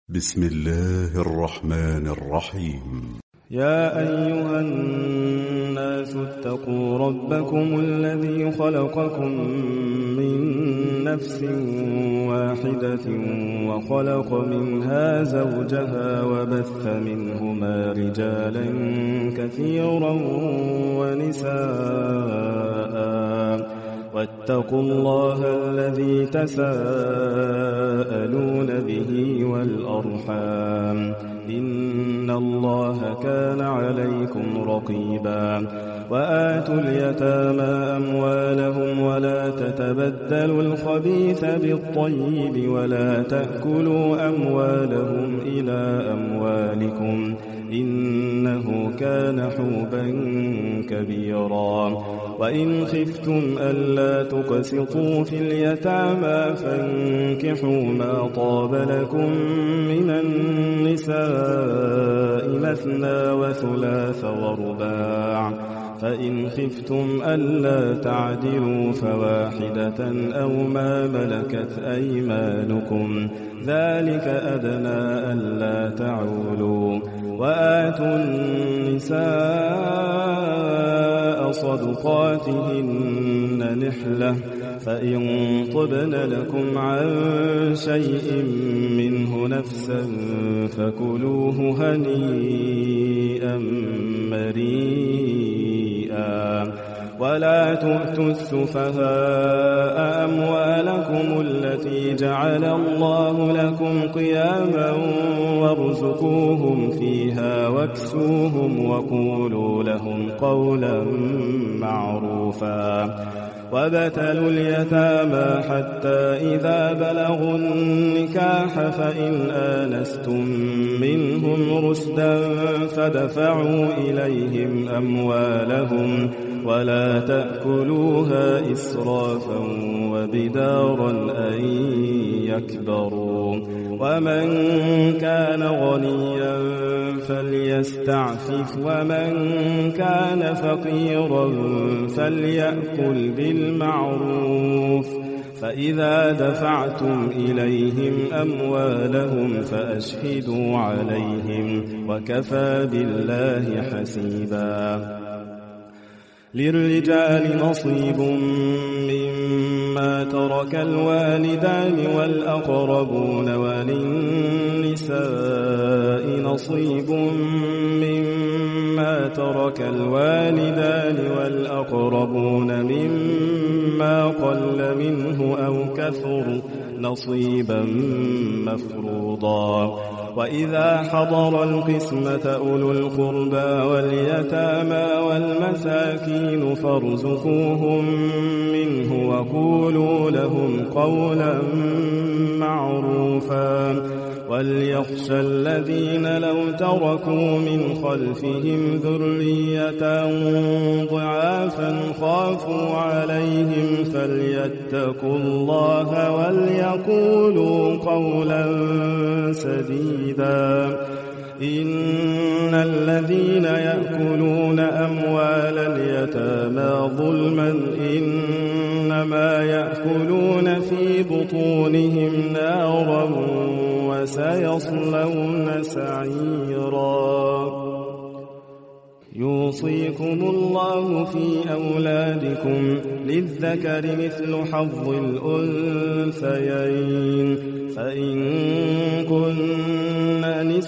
بسم الله الرحمن الرحيم. يا أيها الناس اتقوا ربكم الذي خلقكم من نفس واحدة وخلق منها زوجها وبث منهما رجالا كثيرا ونساء واتقوا الله الذي تساءلون به والأرحام إن الله كان عليكم رقيبا. وآتوا اليتامى أموالهم ولا تتبدلوا الخبيث بالطيب ولا تأكلوا أموالهم إلى أموالكم إنه كان حوبا كبيرا. وإن خفتم ألا تقسطوا في اليتامى فانكحوا ما طاب لكم من النساء مثنى وثلاث ورباع، فإن خفتم ألا تعدلوا فواحدة أو ما ملكت أيمانكم ذلك أدنى ألا تعولوا. وآتوا النساء صدقاتهن نحلة فإن طبن لكم عن شيء منه نفسا فكلوه هنيئا مريئا. ولا تؤتوا السفهاء أموالكم التي جعل الله لكم قياما وارزقوهم فيها واكسوهم وقولوا لهم قولا معروفا. وابتلوا اليتامى حتى إذا بلغوا النكاح فإن آنستم منهم رشدا فدفعوا إليهم أموالهم ولا تأكلوها إسرافا وبدارا أن يكبروا. ومن كان غنيا فليستعفف ومن كان فقيرا فليأكل بالمعروف. فإذا دفعتم إليهم أموالهم فأشهدوا عليهم وكفى بالله حسيبا. للرجال نصيب مما ترك الوالدان والأقربون وللنساء نصيب مما ترك الوالدان والأقربون مما قل منه أو كثر نصيبا مفروضا. وإذا حضر القسمة أولو القربى واليتامى والمساكين فارزقوهم منه وقولوا لهم قولا معروفا. وليخشى الذين لو تركوا من خلفهم ذرية ضعافا خافوا عليهم فليتقوا الله وليقولوا قولا سديدا. إن الذين يأكلون أموال اليتامى ظلما إنما يأكلون في بطونهم نارا وسيصلون سعيرا. يوصيكم الله في أولادكم للذكر مثل حظ الأنثيين فإن كن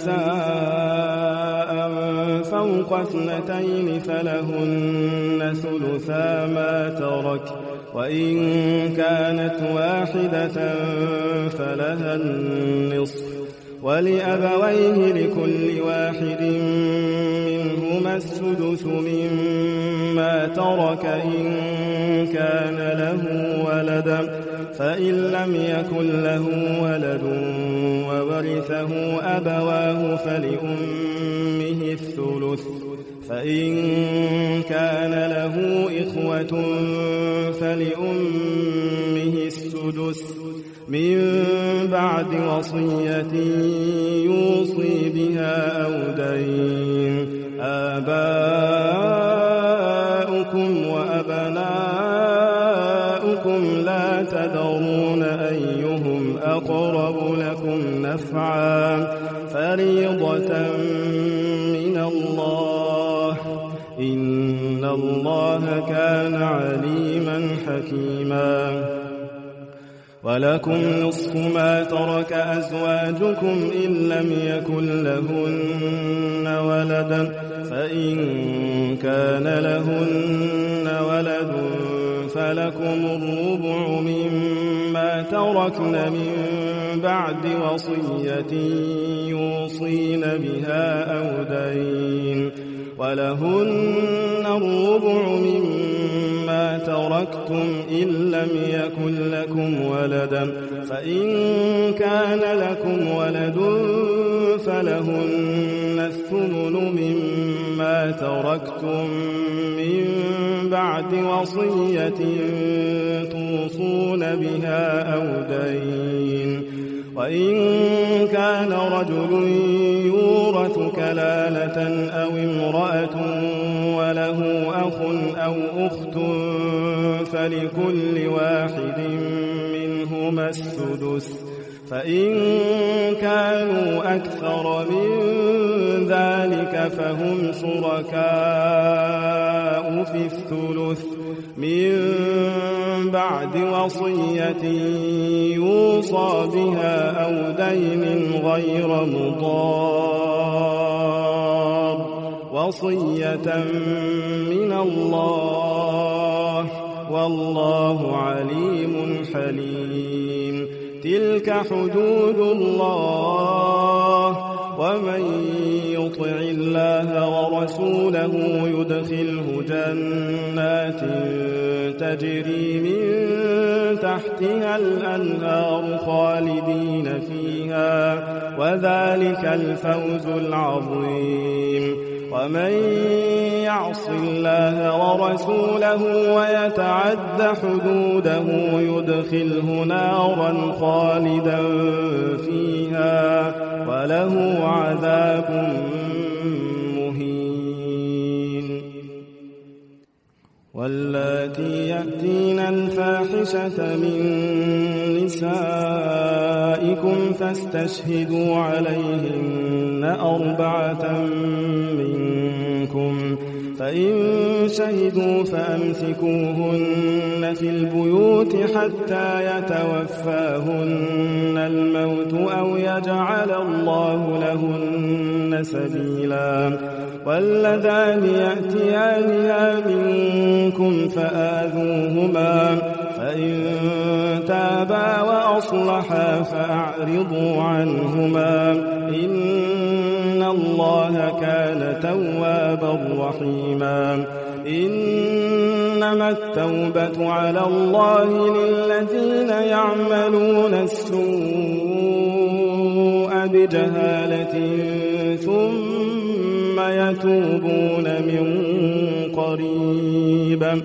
نساء فوق 2 فلهن ثلثا ما ترك وإن كانت واحدة فلها النصف ولأبويه لكل واحد منهما السدس مما ترك إن كان له ولد فإن لم يكن له ولد وورثه أبواه فلأمه الثلث فإن كان له إخوة فلأمه السدس من بعد وصية يوصي بها أو دين. آباؤكم وأبناؤكم لا تدرون أيهم أقرب لكم نفعا فريضة من الله إن الله كان عليما حكيما ولكم نصف ما ترك أزواجكم إن لم يكن لهن ولد فإن كان لهن ولد فلكم الربع مما تركن من بعد وصية يوصين بها أو دين ولهن الربع مما تركتم إن لم يكن لكم ولدا فإن كان لكم ولد فلهن الثمن مما تركتم من بعد وصية توصون بها أو دين وإن كان رجل يورث كلالة أو امرأة وله أخ أو أخت فلكل واحد منهما السدس فإن كانوا أكثر من ذلك فهم شركاء في الثلث من بعد وصية يوصى بها أو دين غير مضار وصية من الله والله عليم حليم تلك حدود الله ومن يطع الله ورسوله يدخله جنات تجري من تحتها الأنهار خالدين فيها وذلك الفوز العظيم ومن يعص الله ورسوله ويتعد حدوده يدخله نارا خالدا فيها وله عذاب مهين واللاتي يأتين الفاحشة من نسائكم فاستشهدوا عليهن 4 منكم فإن شهدوا فأمسكوهن في البيوت حتى يتوفاهن الموت أو يجعل الله لهن سبيلا واللذان يأتيانها منكم فآذوهما فإن تابا وأصلحا فأعرضوا عنهما إن الله كان توابا رحيما إنما التوبة على الله للذين يعملون السوء بجهالة ثم يتوبون من قريب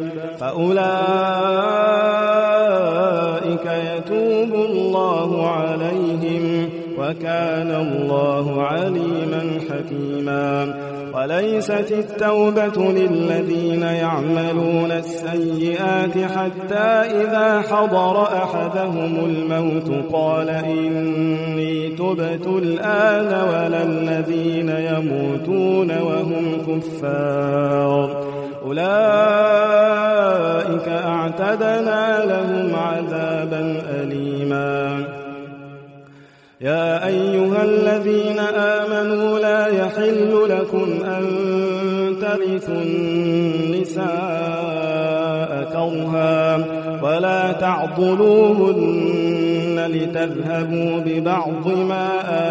فأولئك يتوب الله عليهم وكان الله عليما حكيما وليست التوبة للذين يعملون السيئات حتى إذا حضر أحدهم الموت قال إني تبت الآن ولا الذين يموتون وهم كفار أولئك أعتدنا لهم عذابا أليما يا أيها الذين آمنوا لا يحل لكم أن ترثوا النساء كرها ولا تعضلوهن لتذهبوا ببعض ما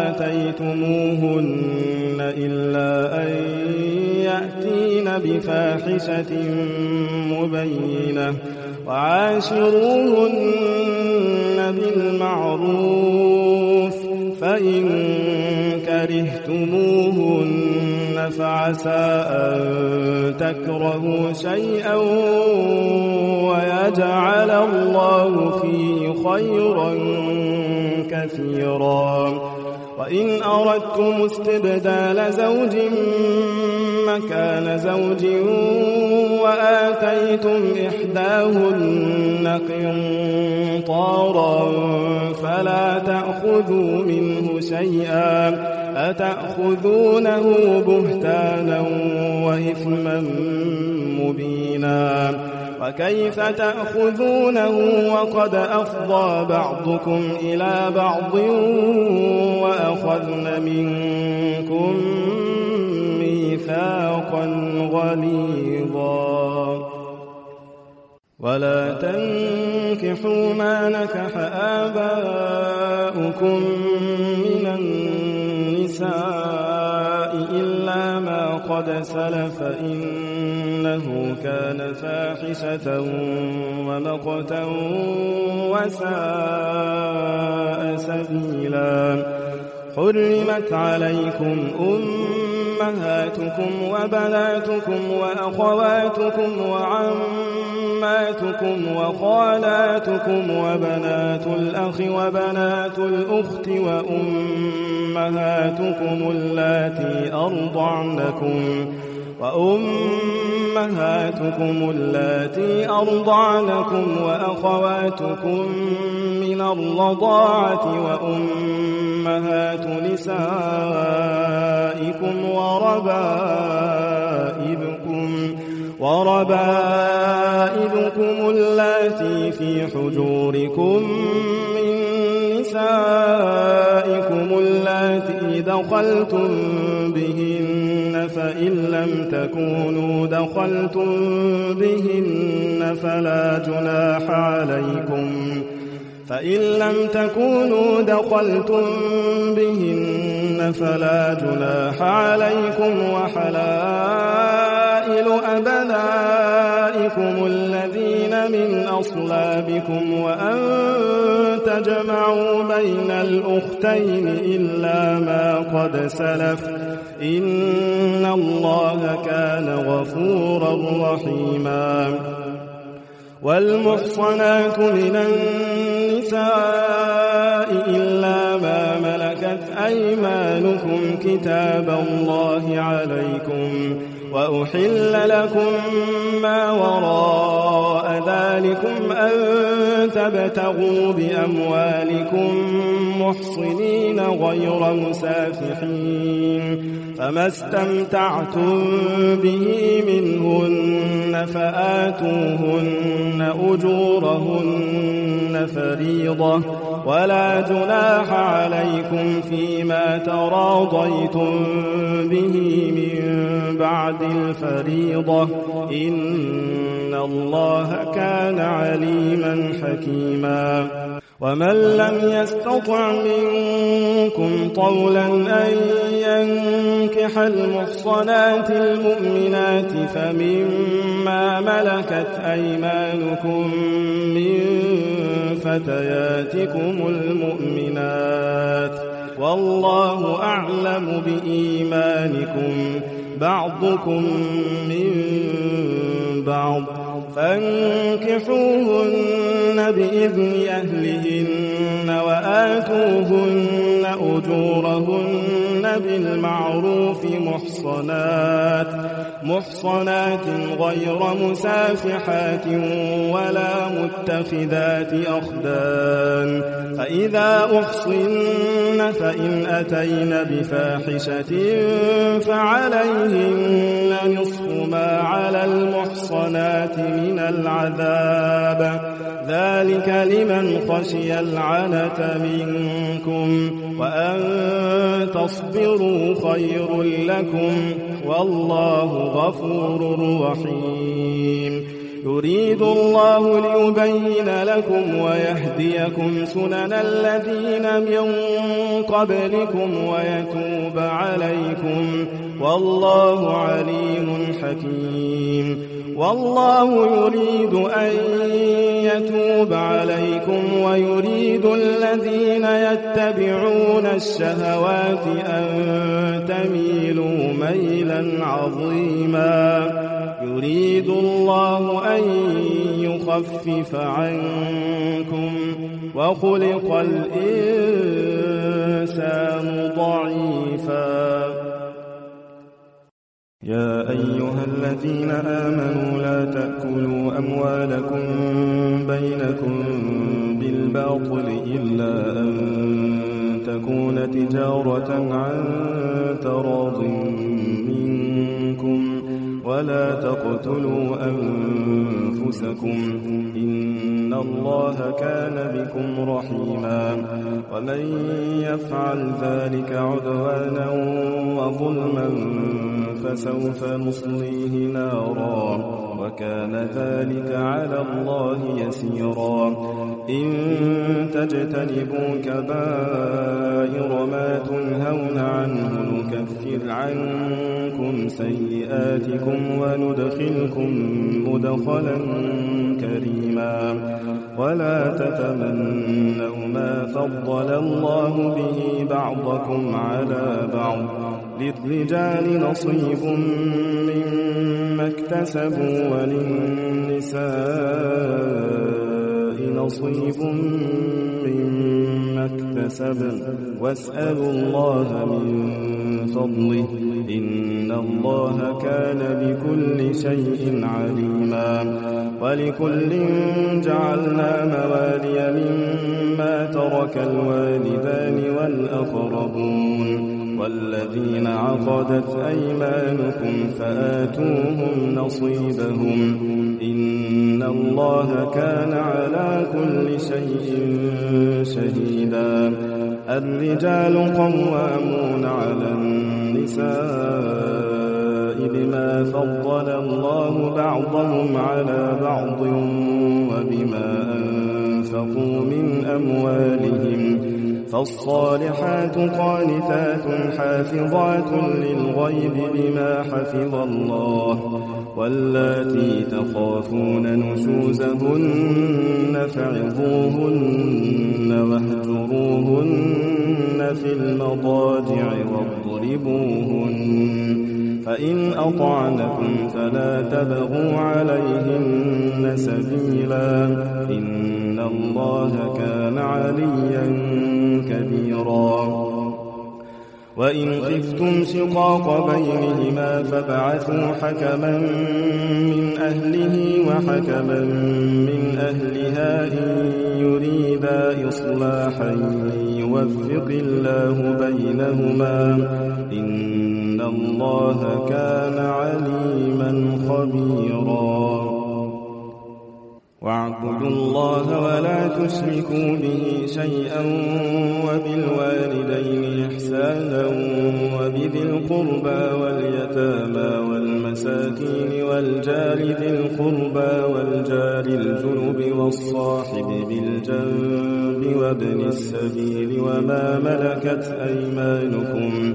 آتيتموهن إلا أن يأتين بفاحشة مبينة وعاشروهن بالمعروف فإن كرهتموهن فعسى أن تكرهوا شيئا ويجعل الله فيه خيرا كثيرا وإن أردتم استبدال زوج مكان زوج وآتيتم إحداهن قنطارا فلا تأخذوا تأخذوا منه شيئا أتأخذونه بهتانا وإثما مبينا وكيف تأخذونه وقد أفضى بعضكم إلى بعض وأخذن منكم ميثاقا غليظا ولا تنكحوا ما نكح آباؤكم من النساء إلا ما قد سلف إنه كان فاحشة ومقتا وساء سبيلا حرمت عليكم أمهاتكم وبناتكم وأخواتكم وعماتكم وخالاتكم وبنات الأخ وبنات الأخت وأمهاتكم اللاتي أرضعنكم وأخواتكم من الرضاعة وأمهات نسائكم وربائبكم اللاتي في حجوركم من نسائكم اللاتي دخلتم بهن فإن لم تكونوا دخلتم بهن فلا جناح عليكم وحلائل أبنائكم الذين من أصلابكم وأن تجمعوا بين الأختين إلا ما قد سلف إن الله كان غفورا رحيما والمحصنات من النساء إلا ما ملكت أيمانكم كتاب الله عليكم وأحل لكم ما وراء ذلكم أن تبتغوا بأموالكم محصنين غير مسافحين فما استمتعتم به منهن فآتوهن أجورهن فريضة ولا جناح عليكم فيما تراضيتم به من بعد الفريضة إن الله كان عليما حكيما ومن لم يستطع منكم طولا أن ينكح المحصنات المؤمنات فمما ملكت أيمانكم من فتياتكم المؤمنات والله أعلم بإيمانكم بعضكم من بعض فانكحوهن بإذن أهلهن وآتوهن أجورهن بالمعروف محصنات غير مسافحات ولا متخذات أخدان فإذا أحصن فإن أتين بفاحشة فعليهن نصف ما على المحصنات من العذاب ذلك لمن خشي العنة منكم وأن تصبروا خير لكم والله غفور رحيم يريد الله ليبين لكم ويهديكم سنن الذين من قبلكم ويتوب عليكم والله عليم حكيم والله يريد أن يتوب عليكم ويريد الذين يتبعون الشهوات أن تميلوا ميلا عظيما يريد الله أن يخفف عنكم وخلق الإنسان ضعيفا يا أيها الذين آمنوا لا تأكلوا أموالكم بينكم بالباطل إلا أن تكون تجارة عن تراض منكم ولا تقتلوا أنفسكم إن الله كان بكم رحيما ومن يفعل ذلك عدوانا وظلما فسوف نصليه نارا وكان ذلك على الله يسيرا إن تجتنبوا كبائر ما تنهون عنه نكفر عنكم سيئاتكم وندخلكم مدخلا كريما ولا تتمنوا ما فضل الله به بعضكم على بعض للرجال نصيب مما اكتسبوا وللنساء نصيب مما اكتسبن واسألوا الله من فضله إن الله كان بكل شيء عليما ولكل جعلنا موالي مما ترك الوالدان والأقربون والذين عقدت أيمانكم فآتوهم نصيبهم إن الله كان على كل شيء شهيدا الرجال قوامون على النساء بما فضل الله بعضهم على بعض وبما أنفقوا من أموالهم فالصالحات قانتات حافظات للغيب بما حفظ الله واللاتي تخافون نشوزهن فعظوهن واهجروهن في المضاجع واضربوهن فإن أطعنكم فلا تبغوا عليهن سبيلا إن الله كان عليا كبيرا وإن خفتم شقاق بينهما فابعثوا حكما من أهله وحكما من أهلها إن يريدا إصلاحا يوفق الله بينهما إن الله كان عليما خبيرا واعبدوا الله ولا تشركوا به شيئا وبالوالدين إحسانا وبذي القربى واليتامى والمساكين والجار ذي القربى والجار الجنب والصاحب بالجنب وابن السبيل وما ملكت أيمانكم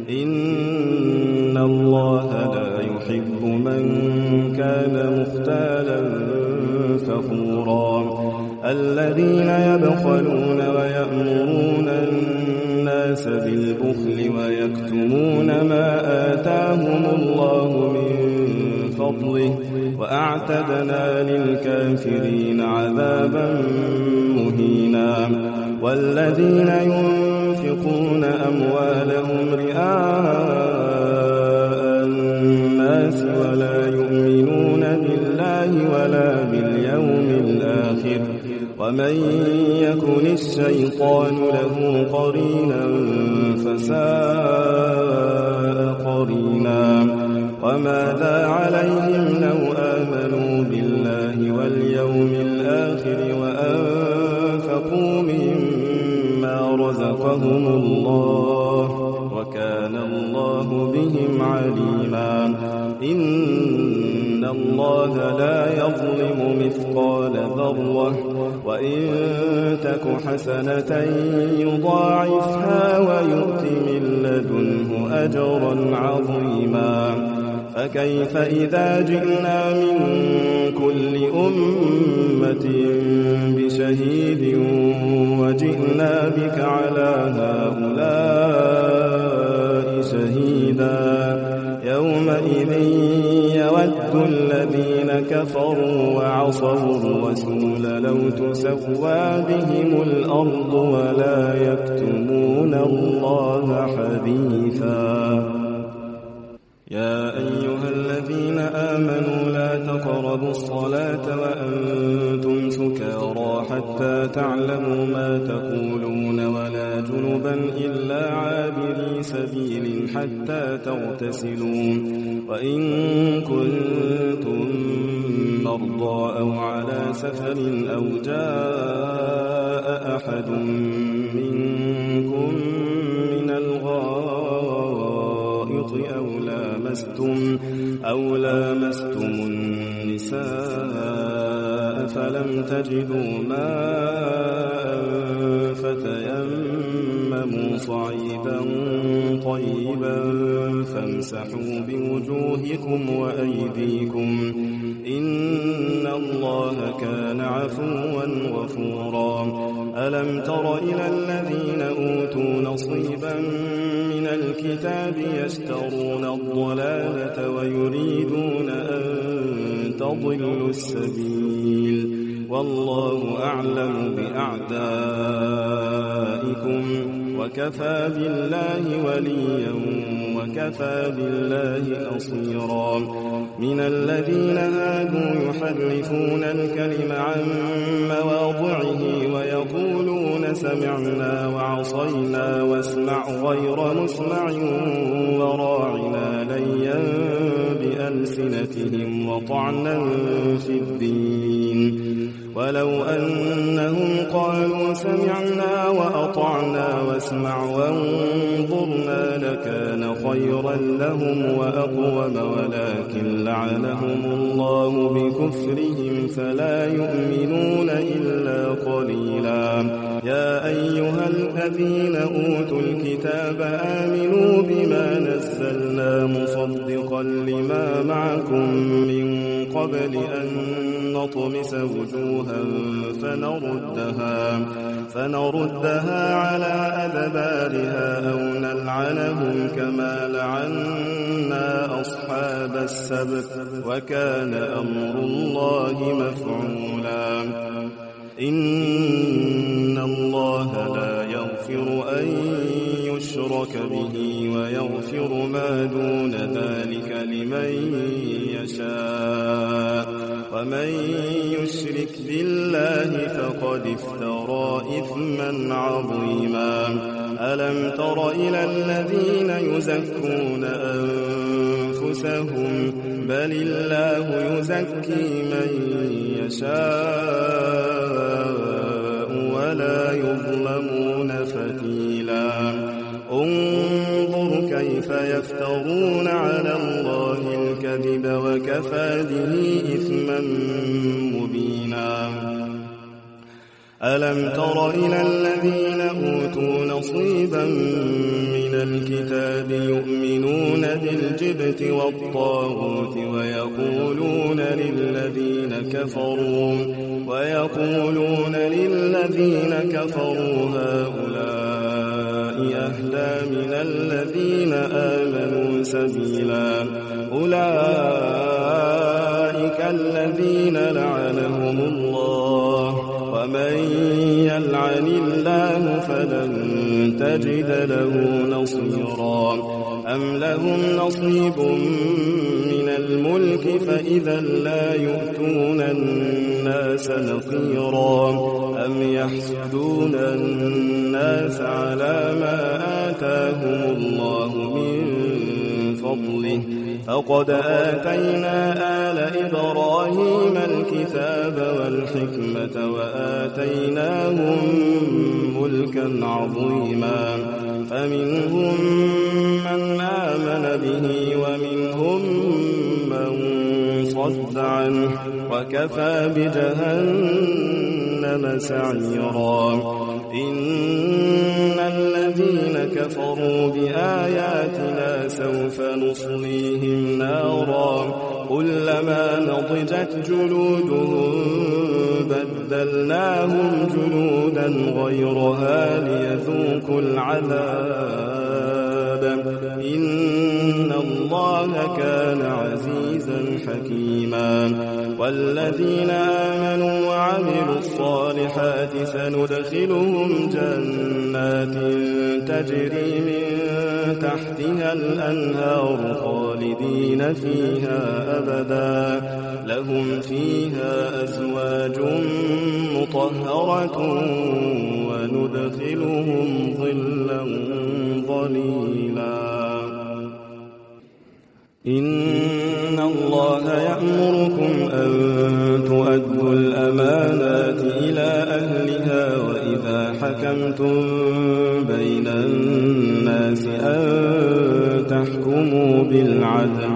إن الله لا يحب من كان مختالا فخورا الذين يبخلون ويأمرون الناس بالبخل ويكتمون ما آتاهم الله من فضله وأعتدنا للكافرين عذابا مهينا والذين ينفقون أموالهم رئاء الناس ولا يؤمنون بالله ولا باليوم الآخر ومن يكن الشيطان له قرينا فساء قرينا وماذا عليهم لو آمنوا بالله واليوم الآخر وأنفقوا مما رزقهم الله وكان الله بهم عليما إن الله لا يظلم مثقال ذرة وإن تك حسنة يضاعفها ويؤت من لدنه أجرا عظيما فكيف إذا جئنا من كل أمة بشهيد وجئنا بك على هؤلاء شهيدا يومئذ يود الذين كفروا وعصوا الرسول لو تسوى بهم الأرض ولا يكتمون الله حديثا يا أيها الذين آمنوا لا تقربوا الصلاة وأنتم سكارى حتى تعلموا ما تقولون ولا ولا جنبا إلا عابري سبيل حتى تغتسلوا وإن كنتم مرضى أو على سفر أو جاء أحد منكم من الغائط أو لامستم النساء فلم تجدوا ماء فتيمموا صعيدا طيبا فامسحوا بوجوهكم وأيديكم إن الله كان عفوا غفورا ألم تر إلى الذين أوتوا نصيبا من الكتاب يشترون الضلالة ويريدون أن تضلوا السبيل والله أعلم بأعدائكم وكفى بالله وليا وكفى بالله نصيرا من الذين هادوا يحرفون الكلم عن مواضعه ويقولون سمعنا وعصينا واسمع غير مسمع وراعنا ليا بألسنتهم وطعنا في الدين ولو أنهم قالوا سمعنا وأطعنا واسمع وانظرنا لكان خيرا لهم وأقوم ولكن لعنهم الله بكفرهم فلا يؤمنون إلا قليلا يا أيها الذين أوتوا الكتاب آمنوا بما نزلنا مصدقا لما معكم من قبل أن نطمس وجوها فنردها على أدبارها أو نلعنهم كما لعنا أصحاب السبت وكان أمر الله مفعولا إن الله لا يغفر أن يشرك به ويغفر ما دون ذلك لمن يشاء ومن يشرك بالله فقد افترى إثما عظيما ألم تر إلى الذين يزكون أنفسهم بل الله يزكي من يشاء ولا يظلمون فتيلا انظر كيف يفترون على الله الكذب وكفى به إثما مبينا ألم تر إلى الذين أوتوا نصيبا من الكتاب يؤمنون بالجبت والطاغوت ويقولون للذين كفروا هؤلاء أهدى من الذين آمنوا سبيلا أولئك الذين لعنهم الله ومن يلعن الله فلن تجد له نصيرا أم لهم نصيب من الملك فإذا لا يؤتون الناس نقيرا أم يحسدون الناس على ما آتاهم الله من فضله فقد آتينا آل إبراهيم الكتاب والحكمة وآتيناهم ملكا عظيما فمنهم من آمن به ومنهم من صد عنه وكفى بجهنم سعيرا إن الذين كفروا بآياتنا سوف نصليهم نارا كلما نضجت جلودهم بدلناهم جلودا غيرها ليذوقوا العذاب إن الله كان عزيزا حكيما والذين آمنوا وعملوا الصالحات سندخلهم جنات تجري من تحتها الأنهار خالدين فيها أبدا لهم فيها أزواج مطهرة وندخلهم ظلا ظليلا. إن الله يأمركم أن تؤدوا الأمانات إلى أهلها وإذا حكمتم بين الناس أن تحكموا بالعدل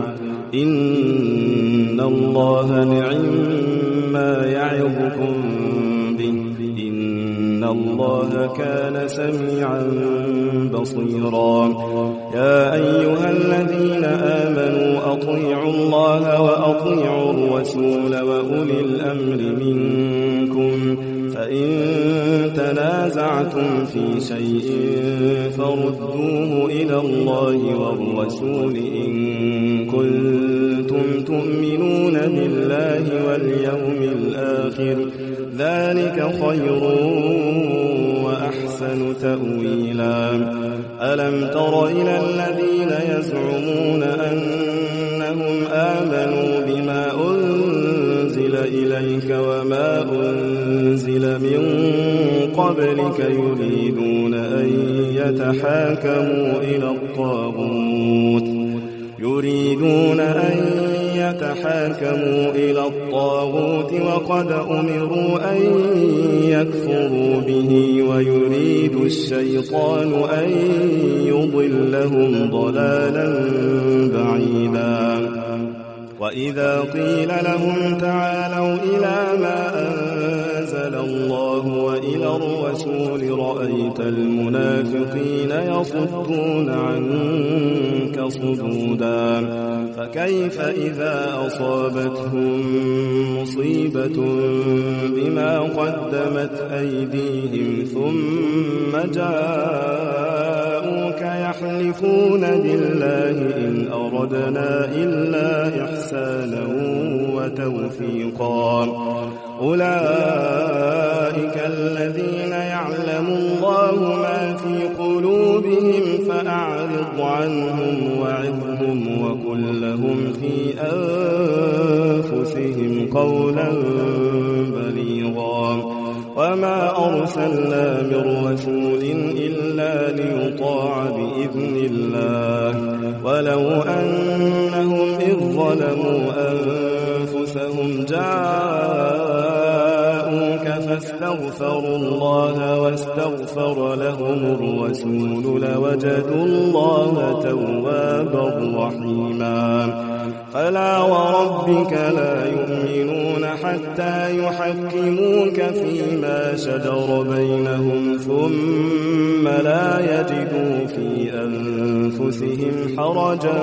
إن الله نعم يعظكم به إن الله كان سميعا بصيرا. يا أيها الذين آمنوا أطيعوا الله وأطيعوا الرسول وأولي الأمر منكم فإن تنازعتم في شيء فردوه إلى الله والرسول إن كنتم تؤمنون بالله واليوم الآخر ذلك خير وأحسن تأويلا. ألم تر إلى الذين يزعمون أنهم آمنوا بما أنزل إليك وما أنزل من قبلك يريدون أن يتحاكموا إلى الطاغوت وقد أمروا أن يكفروا به ويريد الشيطان أن يضلهم ضلالا بعيدا. وإذا قيل لهم تعالوا إلى ما أنزل الله وإلى الرسول رأيت المنافقين يصدون عنك صدودا. فكيف إذا أصابتهم مصيبة بما قدمت أيديهم ثم جاءوك يحلفون بالله إن أردنا إلا إحسانا وتوفيقا. أولئك الذين يعلم الله ما في قلوبهم فأعرض عنهم وعظهم وقل لهم في أنفسهم قولا بليغا. وما أرسلنا من رسول إلا ليطاع بإذن الله ولو أنهم إذ ظلموا أنفسهم جاءوك فاستغفروا الله واستغفر لهم الرسول لوجدوا الله توابا رحيما. فلا وربك لا يؤمنون حتى يحكموك فيما شجر بينهم ثم لا يجدوا في أنفسهم حرجا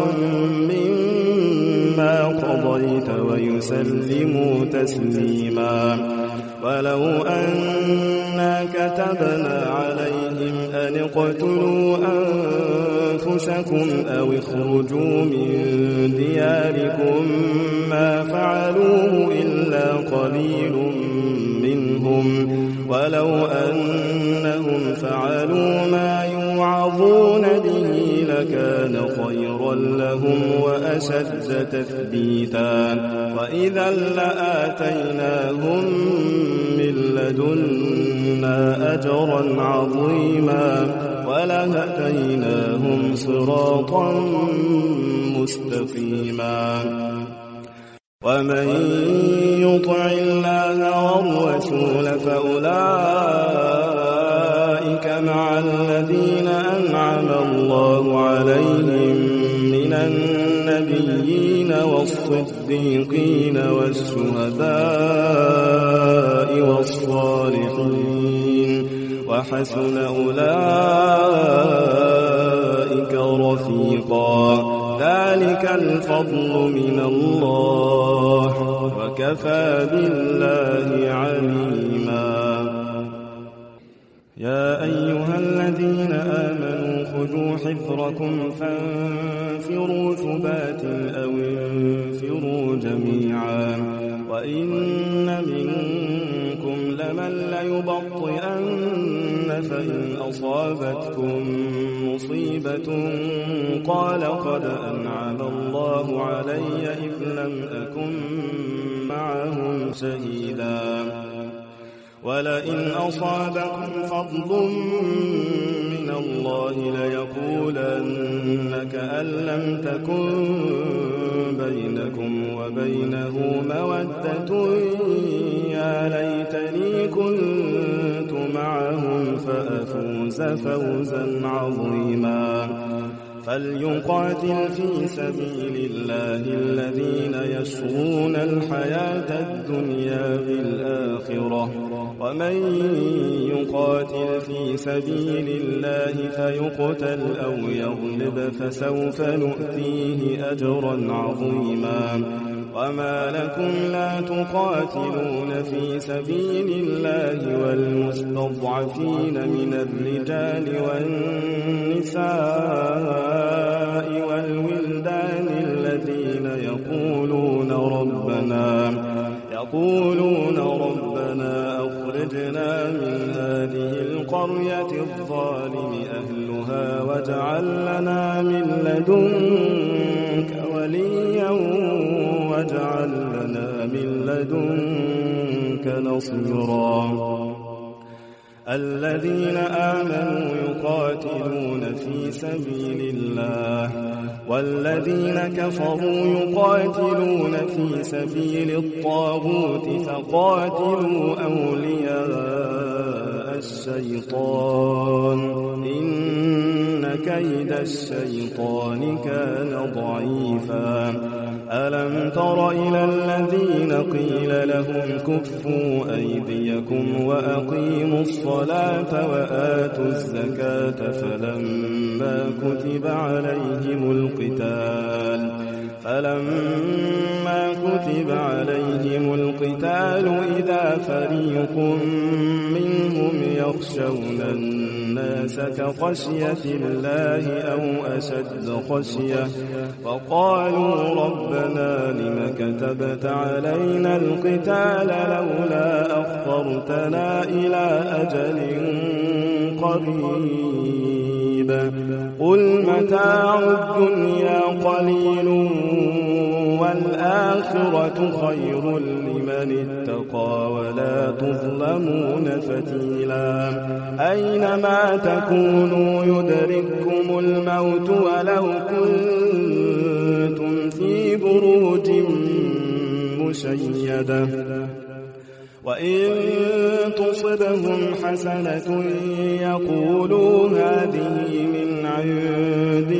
مما قضيت ويسلموا تسليما. ولو أنا كتبنا عليهم أن اقتلوا أنفسكم أو اخرجوا من دياركم ما فعلوه إلا قليل منهم ولو أنهم فعلوا ما يوعظون به لكان خيرا لهم وأشد تثبيتا. وإذا لآتيناهم من لدنا أجرا عظيما ولهديناهم صراطا مستقيما. ومن يطع الله والرسول فأولئك مع الذين أنعم الله عليهم من النبيين والصديقين والشهداء والصالحين وحسن أولئك رفيقا. ذلك الفضل من الله وكفى بالله عليما. يا أيها الذين آمنوا خذوا حذركم فانفروا ثبات أو انفروا جميعا. وإن منكم لمن ليبطئن فإن أصابتكم مصيبة قال قد أنعم الله علي إذ لم أكن معهم شهيدا. ولئن أصابكم فضل من الله ليقولن كأن لم تكن بينكم وبينه مودة يا ليتني كنت معهم فأفوز فوزا عظيما فليقاتل في سبيل الله الذين يشرون الحياة الدنيا بالآخرة ومن يقاتل في سبيل الله فيقتل أو يغلب فسوف نؤتيه أجرا عظيما وما لكم لا تقاتلون في سبيل الله والمستضعفين من الرجال والنساء والولدان الذين يقولون ربنا أخرجنا من هذه القرية الظالم أهلها واجعل لنا من لدنك وليا واجعل لنا من لدنك نصيرا الذين آمنوا يقاتلون في سبيل الله والذين كفروا يقاتلون في سبيل الطاغوت فقاتلوا أولياء الشيطان إن كيد الشيطان كان ضعيفا ألم تر إلى الذين قيل لهم كفوا أيديكم وأقيموا الصلاة وآتوا الزكاة فلما كتب عليهم القتال إذا فريق منهم يخشون الناس كخشية الله أو أشد خشية وقالوا ربنا لم كتبت علينا القتال لولا أخرتنا إلى أجل قريب قل متاع الدنيا قليل والآخرة خير لمن اتقى ولا تظلمون فتيلا أينما تكونوا يدرككم الموت ولو كنتم في بروج مشيدة وإن تصبهم حسنة يقولوا هذه من عند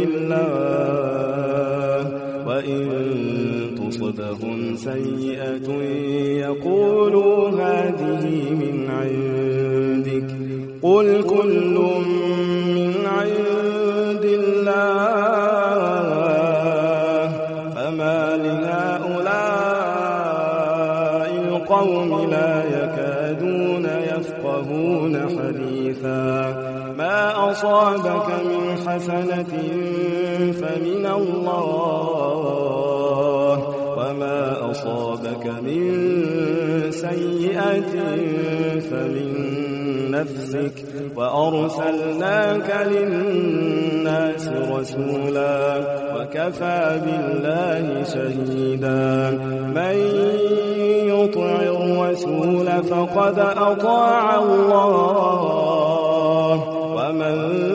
الله وإن تصبهم سيئة يقولوا هذه من عندك قل كل من عند الله فما لهؤلاء القوم لا يكادون يفقهون حديثا ما أصابك من حسنة فمن الله وما أصابك من سيئة فمن نفسك وأرسلناك للناس رسولا وكفى بالله شهيدا من يطع الرسول فقد أطاع الله ومن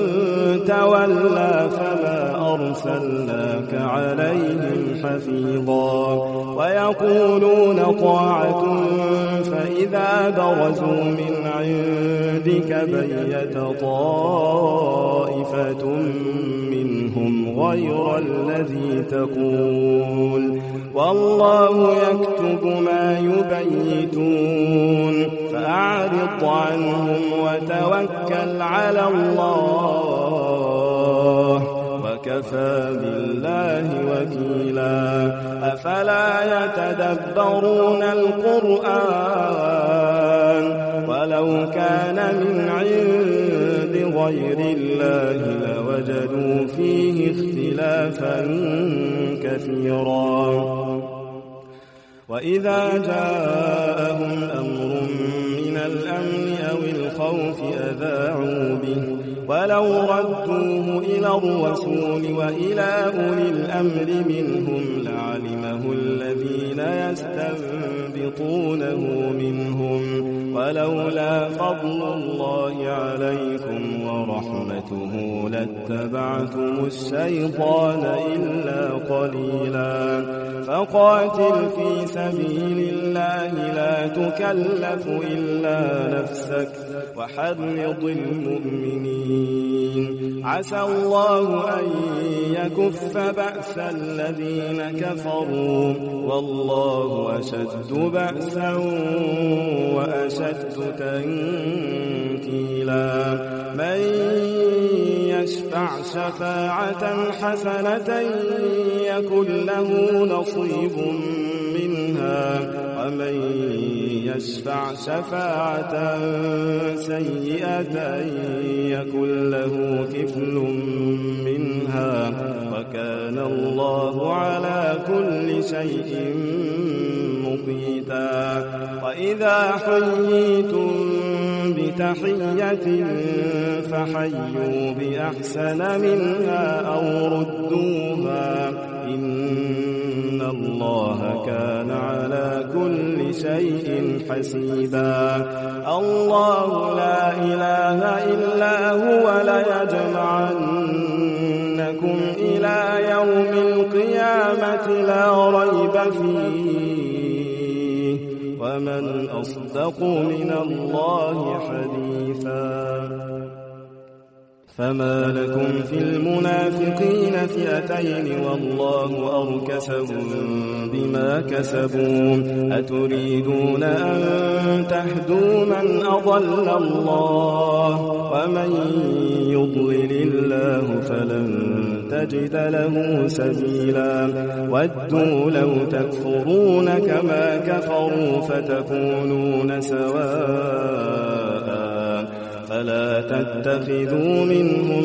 تولى فما أرسلناك عليهم حفيظا ويقولون طاعة فإذا برزوا من عندك بيت طائفة منهم غير الذي تقول والله يكتب ما يبيتون فأعرض عنهم وتوكل على الله وكفى بالله وكيلا أفلا يتدبرون القرآن ولو كان من عند غير الله لوجدوا فيه اختلافا كثيرا وإذا جاءهم أمر من الأمن أو الخوف أذاعوا به ولو ردوه إلى الرسول وإلى أولي الأمر منهم لعلمه الذين يستنبطونه منهم ولولا فضل الله عليكم ورحمته لاتبعتم الشيطان إلا قليلا فقاتل في سبيل الله لا تكلف إلا نفسك وحرض المؤمنين عسى الله أن يكف بأس الذين كفروا والله أشد بأسا وأشد تنكيلا من يشفع شفاعة حسنة يكن له نصيب منها ومن يشفع شفاعة سيئة يكن له كفل منها وكان الله على كل شيء مقيتا وإذا حييتم بتحية فحيوا بأحسن منها أو ردوها إن الله كان على كل شيء حسيبا الله لا إله إلا هو ليجمعنكم إلى يوم القيامة لا ريب فيه ومن أصدق من الله حديثا فما لكم في المنافقين فئتين والله أركسهم بما كسبوا أتريدون أن تهدوا من أضل الله ومن يضلل الله فلن تجد له سبيلا ودوا لو تكفرون كما كفروا فتكونون سواء فلا تتخذوا منهم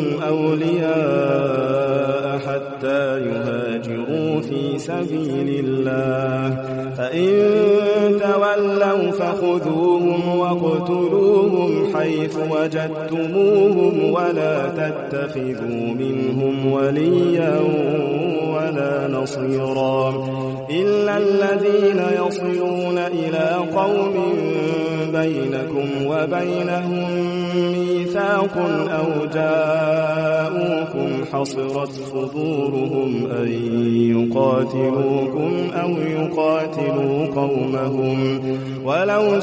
أولياء حتى يهاجروا في سبيل الله فإن تولوا فخذوهم واقتلوهم حيث وجدتموهم ولا تتخذوا منهم وليا ولا نصيرا إلا الذين يصلون إلى قوم بينكم وبينهم ميثاق أو جاءوكم حصرت صدورهم أن يقاتلوكم أو يقاتلوا قومهم ولو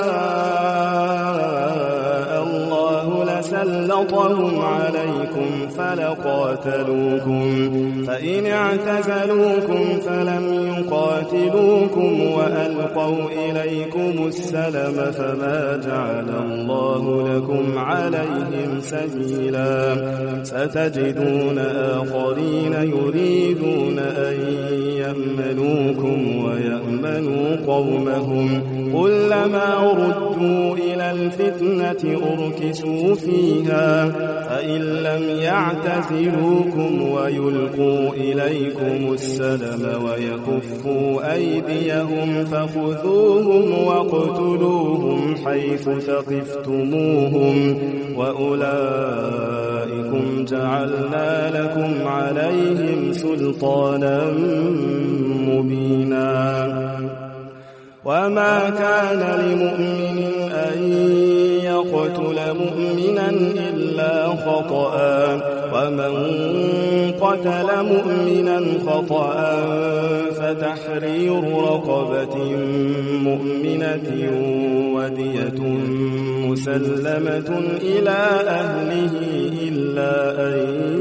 شاء الله لسلطهم عليكم فلقاتلوكم فإن اعتزلوكم فلم يقاتلوكم وألقوا إليكم السلم فما جعل الله لكم عليهم سبيلا ستجدون آخرين يريدون أن يأمنوكم ويأمنوا قومهم كلما ردوا إلى الفتنة أركسوا فيها فإن لم يعتزلوكم ويلقوا إليكم السلم ويكفوا أيديهم فخذوهم واقتلوهم حيث ثقفتموهم وأولئكم جعلنا لكم عليهم سلطانا مبينا وما كان لمؤمن أن يقتل مؤمنا إلا خطأ ومن قتل مؤمنا خطأ فتحرير رقبة مؤمنة ودية مسلمة إلى أهله إلا أن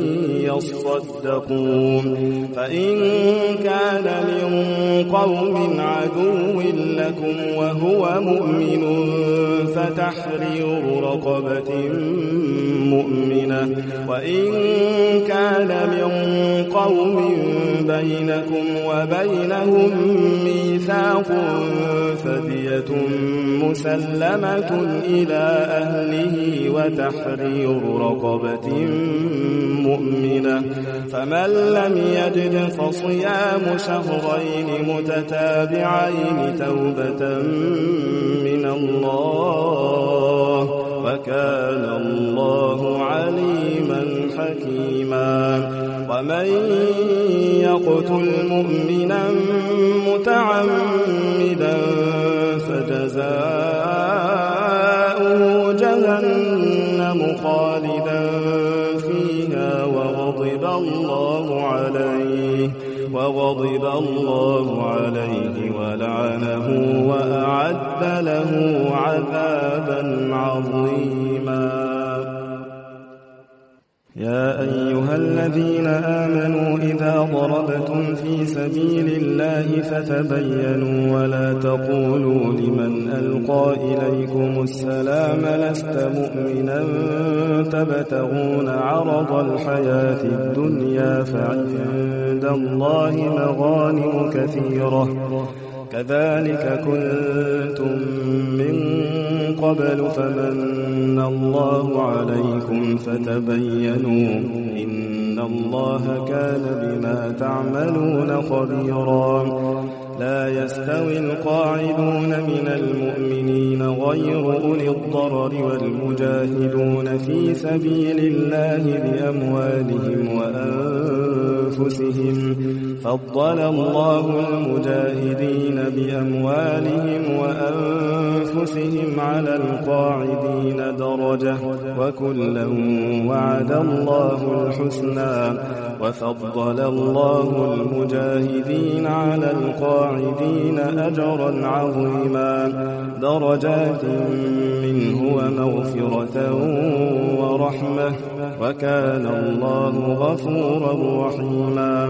يصدقوا فإن كان من قوم عدو لكم وهو مؤمن فتحرير رقبة مؤمنة وإن كان من قوم بينكم وبينهم ميثاق فدية مسلمة إلى أهله وتحرير رقبة مؤمنة فمن لم يجد فصيام شهرين متتابعين توبة من الله وكان الله عليما حكيما ومن يقتل مؤمنا متعمدا فجزاؤه جهنم خالدا فيها وغضب الله عليه ولعنه وأعد له عذابا عظيما. يا أيها الذين آمنوا إذا ضربتم في سبيل الله فتبينوا ولا تقولوا لمن ألقى إليكم السلام لست مؤمنا تبتغون عرض الحياة الدنيا فعند الله مغانم كثيرة كذلك كنتم من قبل فمن الله عليكم فتبينوا إن الله كان بما تعملون خبيرا. لا يستوي القاعدون من المؤمنين غير أولي الضرر والمجاهدون في سبيل الله بأموالهم وأنفسهم فضل الله المجاهدين بأموالهم وأنفسهم على القاعدين درجة وكلا وعد الله الحسنى وفضل الله المجاهدين على القاعدين أجرا عظيما درجات منه ومغفرة ورحمة وكان الله غفورا رحيما.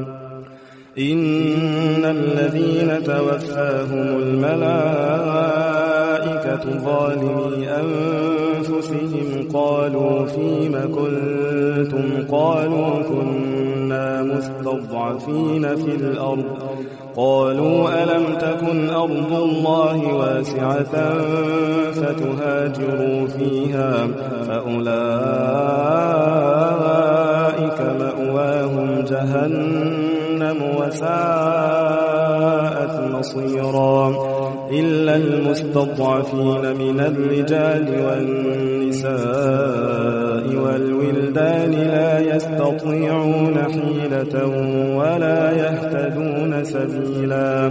إن الذين توفاهم الملائكة ظالمي أنفسهم قالوا فيم كنتم قالوا كنا مستضعفين في الأرض قالوا ألم تكن أرض الله واسعة فتهاجروا فيها فأولئك مأواهم جهنم وساءت مصيرا إلا المستضعفين من الرجال والنساء والولدان لا يستطيعون حيلة ولا يهتدون سبيلا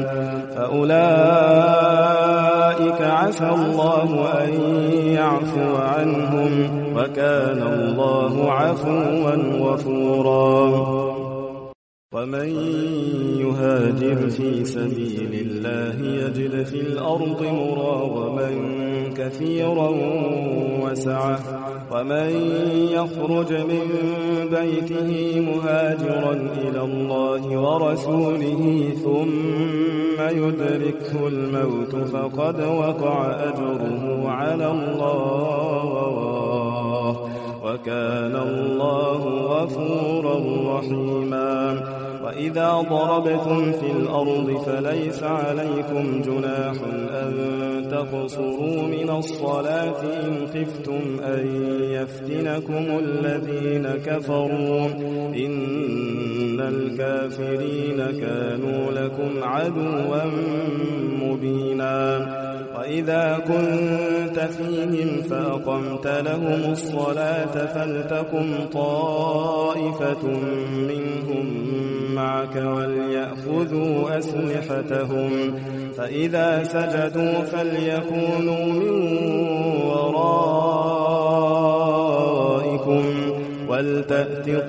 فأولئك عسى الله أن يعفو عنهم وكان الله عفوا غفورا. ومن يهاجر في سبيل الله يجد في الأرض مراغما كثيرا وسعة ومن يخرج من بيته مهاجرا إلى الله ورسوله ثم يدركه الموت فقد وقع أجره على الله وكان الله غفورا رحيما. وإذا ضربتم في الأرض فليس عليكم جناح أن تقصروا من الصلاة إن خفتم أن يفتنكم الذين كفروا إن الكافرين كانوا لكم عدوا مبينا. وإذا كنت فيهم فأقمت لهم الصلاة فلتكن طائفة منهم معك وليأخذوا أسلحتهم فإذا سجدوا فليكونوا من ورائكم ولتأت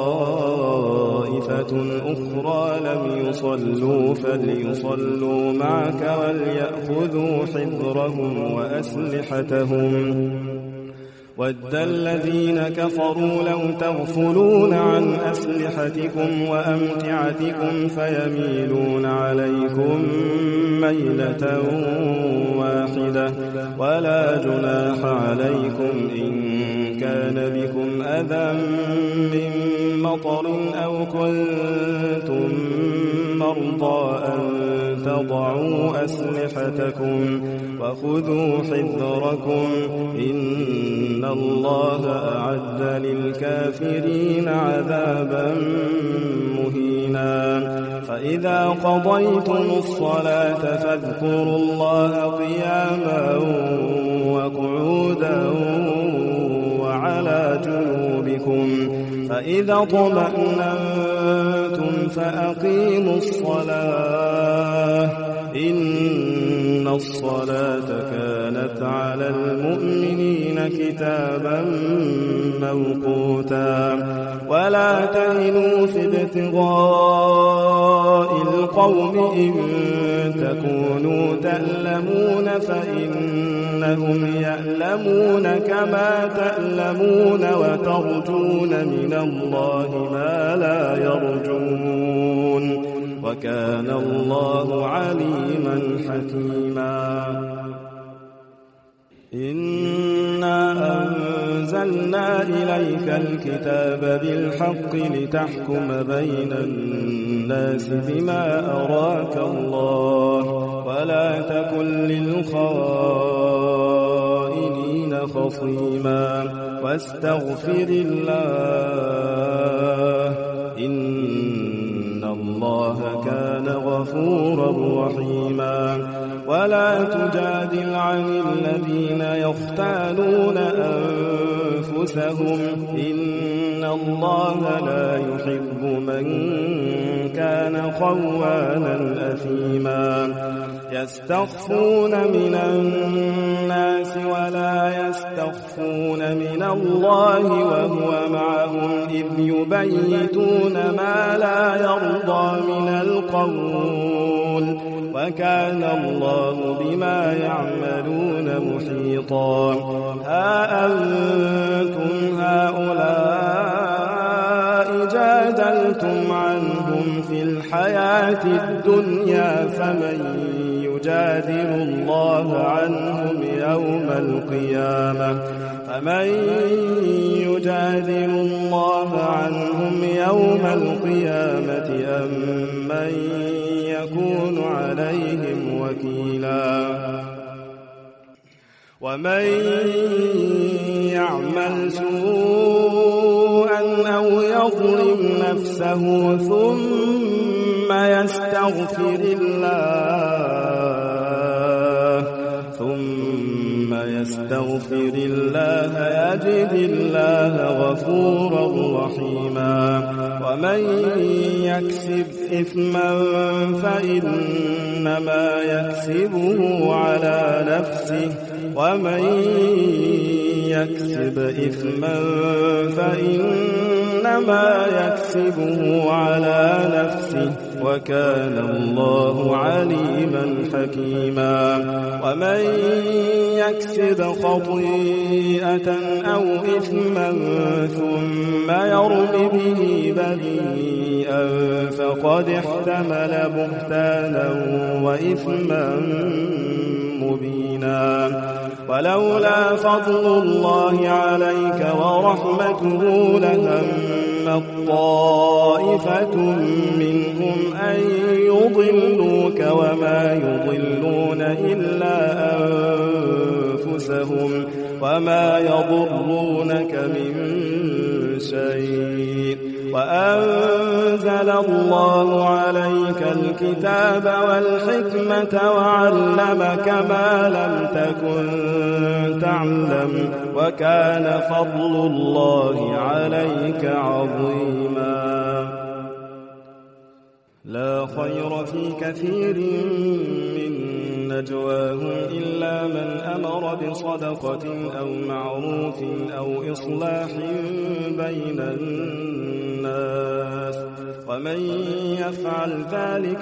طائفة أخرى لم يصلوا فليصلوا معك وليأخذوا حذرهم وأسلحتهم ود الذين كفروا لو تغفلون عن أسلحتكم وأمتعتكم فيميلون عليكم ميلة واحدة ولا جناح عليكم إن كان بكم أذى من مطر أو كنتم مرضى أن تضعوا أسلحتكم وخذوا حذركم إن الله أعد للكافرين عذابا مهينا. فإذا قضيتم الصلاة فاذكروا الله قياما وقعودا وعلى جنوبكم فإن فإذا اطمأننتم فأقيموا الصلاة إن الصلاة كانت على المؤمنين كتابا موقوتا ولا تهنوا في ابتغاء القوم إن تكونوا تألمون فإنهم يألمون كما تألمون وترجون من الله ما لا يرجون وكان الله عليما حكيما إنا أنزلنا إليك الكتاب بالحق لتحكم بين الناس بما أراك الله ولا تكن للخائنين خصيما واستغفر الله إن الله كان غفورا رحيما ولا تجادل عن الذين يختانون أنفسهم إن الله لا يحب من كان خوانا أثيما يستخفون من الناس ولا يستخفون من الله وهو معهم إذ يبيتون ما لا يرضى من القول وكان الله بما يعملون محيطا ها أنتم هؤلاء جادلتم عنهم في الحياة الدنيا فمن يجادل الله عنهم يوم القيامة أم من يكون عليهم وكيلا ومن يعمل سوءا أو يظلم نفسه ثم يستغفر الله يجد الله غفورا رحيما ومن يكسب إثما فإنما يكسبه على نفسه ومن يكسب إثما فإنما يكسبه على نفسه وكان الله عليما حكيما ومن يكسب خطيئة أو إثما ثم يرم به بريئا فقد احتمل بهتانا وإثما مبينا ولولا فضل الله عليك ورحمته لهم طائفة منهم أن يضلوك وما يضلون إلا أنفسهم وما يضرونك من شيء وأنزل الله عليك الكتاب والحكمة وعلمك ما لم تكن تعلم وكان فضل الله عليك عظيما لا خير في كثير من نجواهم إلا من أمر بصدقة أو معروف أو إصلاح بين الناس ومن يفعل ذلك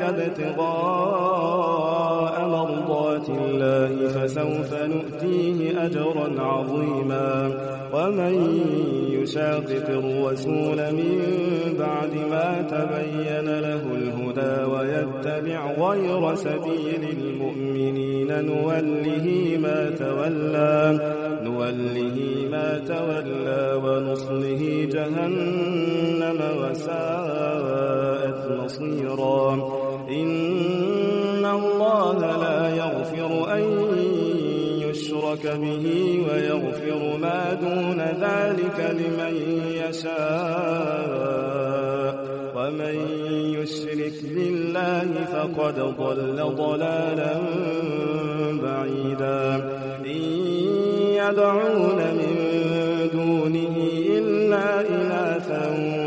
ابتغاء مرضات الله فسوف نؤتيه أجرا عظيما ومن يشاقق الرسول من بعد ما تبين له الهدى ويتبع غير سبيل المؤمنين نوله ما تولى ونصله جهنم وساءت مصيرا إن الله لا يغفر أن يشرك به ويغفر ما دون ذلك لمن يشاء ومن يشرك بالله فقد ضل ضلالا بعيدا إن يدعون من دونه إلا إناثا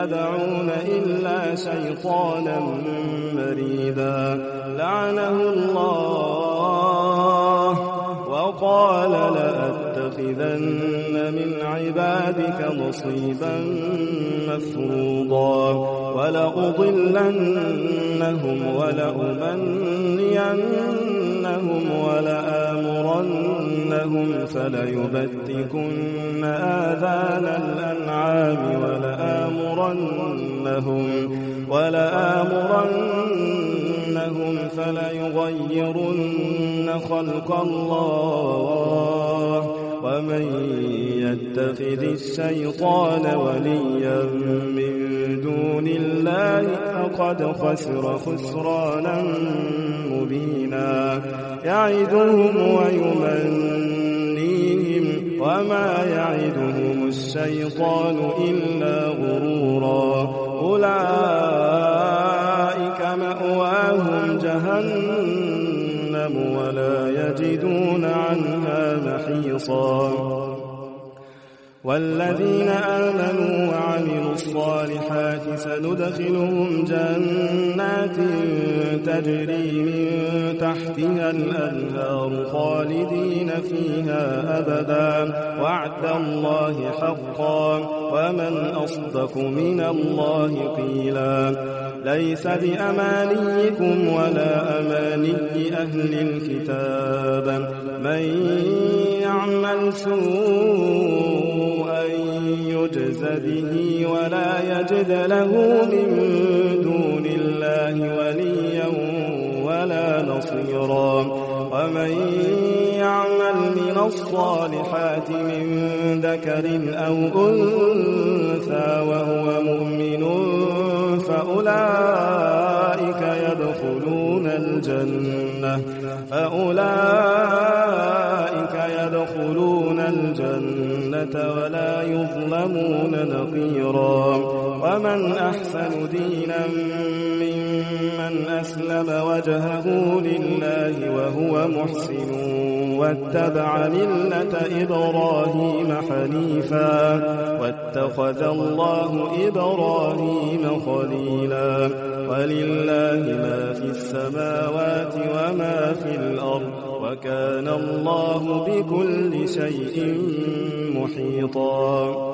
يدعون إلا شيطانا مريدا لعنه الله وقال لأتخذن من عبادك نصيبا مفروضا ولأضلنهم ولأمنينهم ولآمرنهم فليبتكن آذان الأنعام ولآمرنهم فليغيرن خلق الله ومن يتخذ الشيطان وليا من دون الله فقد خسر خسرانا مبينا يعدهم ويمنيهم وما يعدهم الشيطان إلا غرورا أولئك مأواهم جهنم ولا يجدون عنها محيصا والذين آمنوا وعملوا الصالحات سندخلهم جنات تجري من تحتها الأنهار خالدين فيها أبدا وعد الله حقا ومن أصدق من الله قيلا ليس بأمانيكم ولا أماني أهل الكتاب من يعمل سوءا يجز به ولا يجد له من دون الله وليا ولا نصيرا ومن يعمل من الصالحات من ذكر أو أنثى وهو مؤمن فأولئك يدخلون الجنة ولا يظلمون نقيرا ومن أحسن دينا ممن أسلم وجهه لله وهو محسن واتبع ملة إبراهيم حنيفا واتخذ الله إبراهيم خليلا ولله ما في السماوات وما في الأرض وكان الله بكل شيء محيطا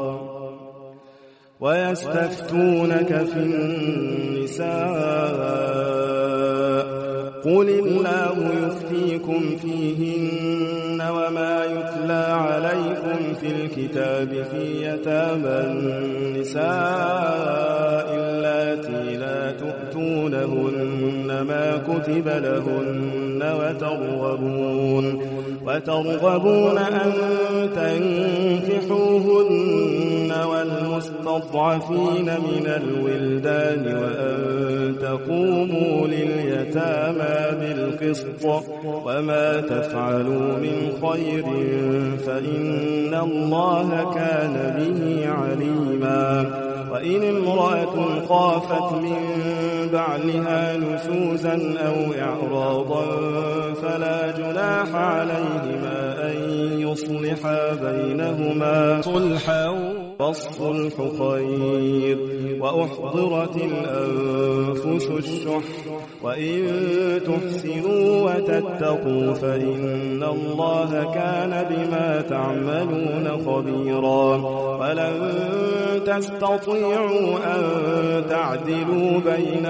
ويستفتونك في النساء قل الله يفتيكم فيهن وما يتلى عليكم في الكتاب في يتامى النساء اللاتي لا تؤتونهن ما كتب لهن وترغبون أن تنكحوهن والمستضعفين من الولدان وأن تقوموا لليتامى بالقسط وما تفعلوا من خير فإن الله كان به عليما وإن امرأة خافت من بعلها نشوزا أو إعراضا فلا جناح عليهما أن يصلحا بينهما صلحا والصلح خير وأحضرت الأنفس الشح وإن تحسنوا وتتقوا فإن الله كان بما تعملون خبيرا ولن تستطيعوا أن تعدلوا بين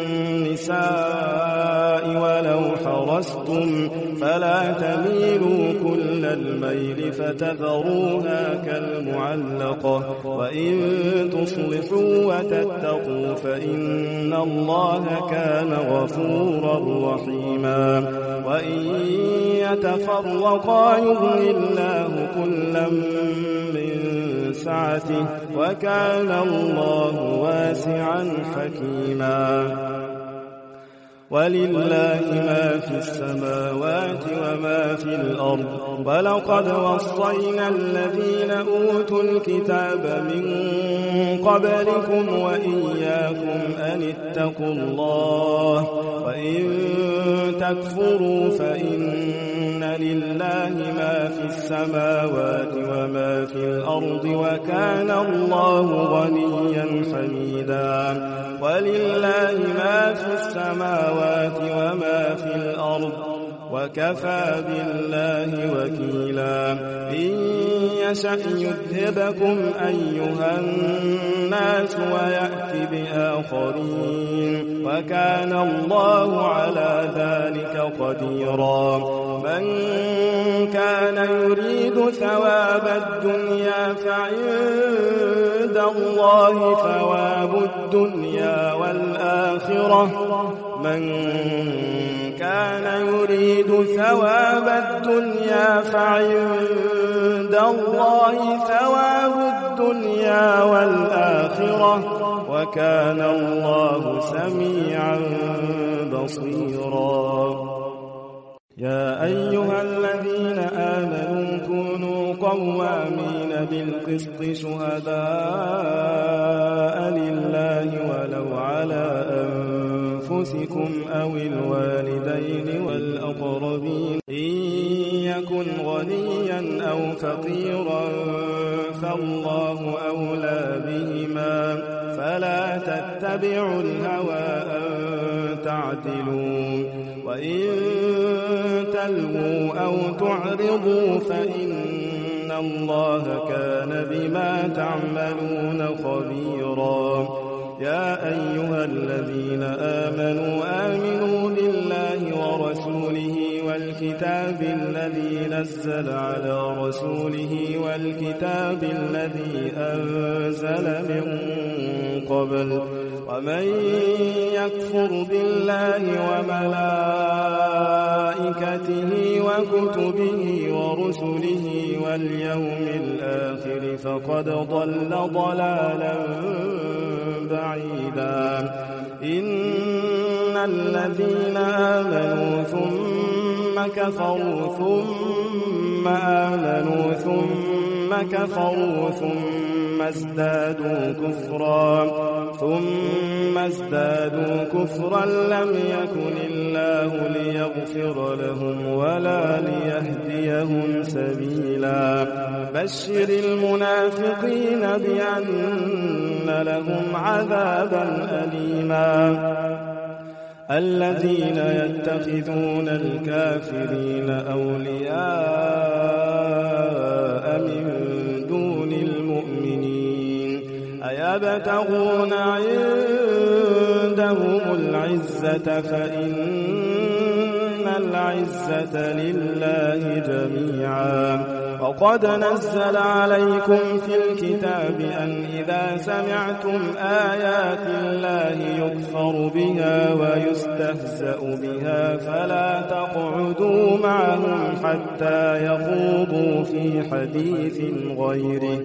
النساء ولو حرصتم فلا تميلوا كل الميل فتذروها كالمعلقة وإن تصلحوا وتتقوا فإن الله كان غفورا رحيما وإن يتفرقا يغني الله كلا من سعته وكان الله واسعا حكيما ولله ما في السماوات وما في الأرض ولقد وصينا الذين أوتوا الكتاب من قبلكم وإياكم أن اتقوا الله وإن تكفروا فإن لله ما في السماوات وما في الأرض وكان الله غنيا حميدا ولله ما في السماوات وما في الأرض وكفى بالله وكيلا إن يشأ يذهبكم أيها الناس ويأتي بآخرين وكان الله على ذلك قديرا من كان يريد ثواب الدنيا فعند الله ثواب الدنيا والآخرة من كان يريد ثواب الدنيا فعند الله ثواب الدنيا والآخرة وكان الله سميعا بصيرا يا أيها الذين آمنوا كونوا قوامين بالقسط شهداء لله ولو على أنفسكم أو الوالدين والأقربين إن يكن غنيا أو فقيرا فالله أولى بهما فلا تتبعوا الهوى أن تعدلوا وإن تلووا أو تعرضوا فإن الله كان بما تعملون خبيرا يا أيها الذين آمنوا بالله ورسوله والكتاب الذي نزل على رسوله والكتاب الذي أنزل من قبل ومن يكفر بالله وملائكته وكتبه ورسله واليوم الآخر فقد ضل ضلالا بعيدا إن الذين آمنوا ثم كفروا ثم آمنوا ثم كفروا ثم ازدادوا كفرا لم يكن الله ليغفر لهم ولا ليهديهم سبيلا بشر المنافقين بأن لهم عذابا أليما الذين يتخذون الكافرين أولياء من دون المؤمنين أيبتغون عندهم العزة فإن العزة لله جميعا وقد نزل عليكم في الكتاب أن إذا سمعتم آيات الله يكفر بها ويستهزأ بها فلا تقعدوا معهم حتى يخوضوا في حديث غيره